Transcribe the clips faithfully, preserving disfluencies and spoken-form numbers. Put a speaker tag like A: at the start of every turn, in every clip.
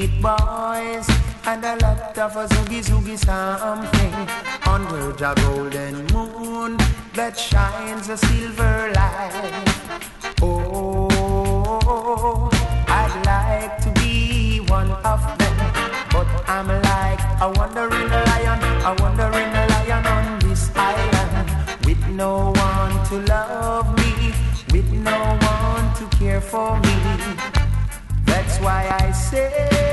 A: meet boys and a lot of a zoogie zoogie something under the golden moon that shines a silver light. Oh, I'd like to be one of them, but I'm like a wandering lion, a wandering lion on this island, with no one to love me, with no one to care for me. That's why I say,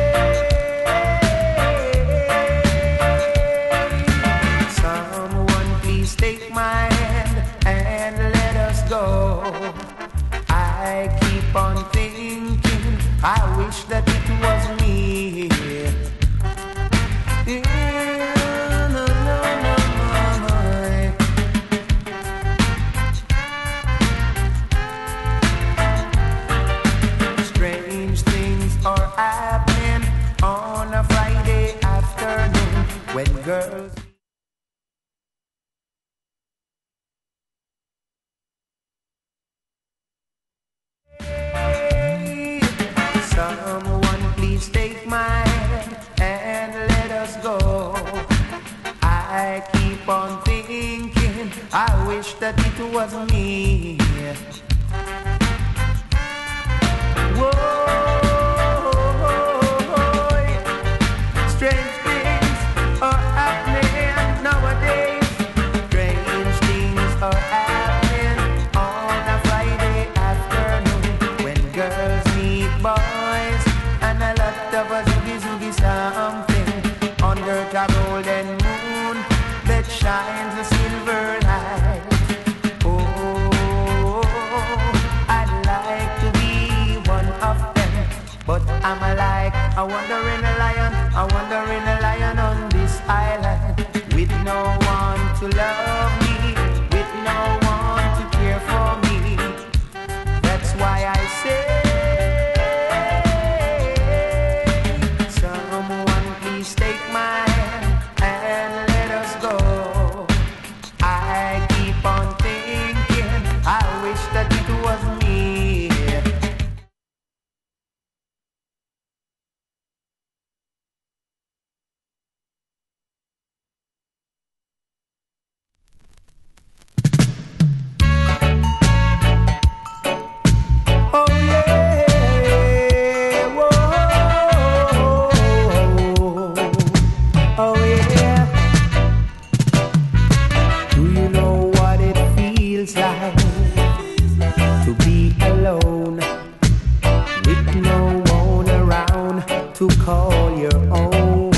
A: someone please take my hand and let us go. I keep on thinking, I wish that it was me. Yeah, no, no, no, no. Strange things are happening on a Friday afternoon when girls. Someone please take my hand and let us go. I keep on thinking, I wish that it was me. Whoa, strange things are happening nowadays. Strange things are happening on a Friday afternoon when girls meet boys and a lot of us zoogie zoogie something under the golden moon that shines a silver light. Oh, I'd like to be one of them, but I'm like a wandering lion, a wandering lion on this island, with no one to love me, with no one to care for me. That's why I say, someone please take my hand and let us go. I keep on thinking, I wish that it was me. Oh yeah, whoa, oh yeah. Do you know what it feels like to be alone, with no one around to call your own?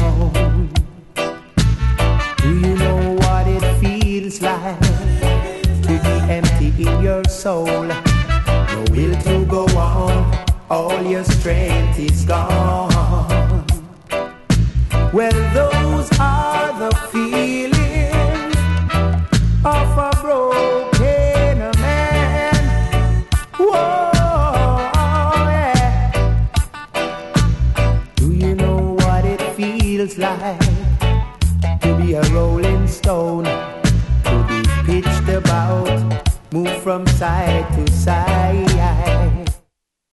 A: Do you know what it feels like to be empty in your soul? No will to go on, all your strength is gone. Well, those are the feelings of a broken man. Whoa, yeah. Do you know what it feels like to be a rolling stone, to be pitched about, move from side to side?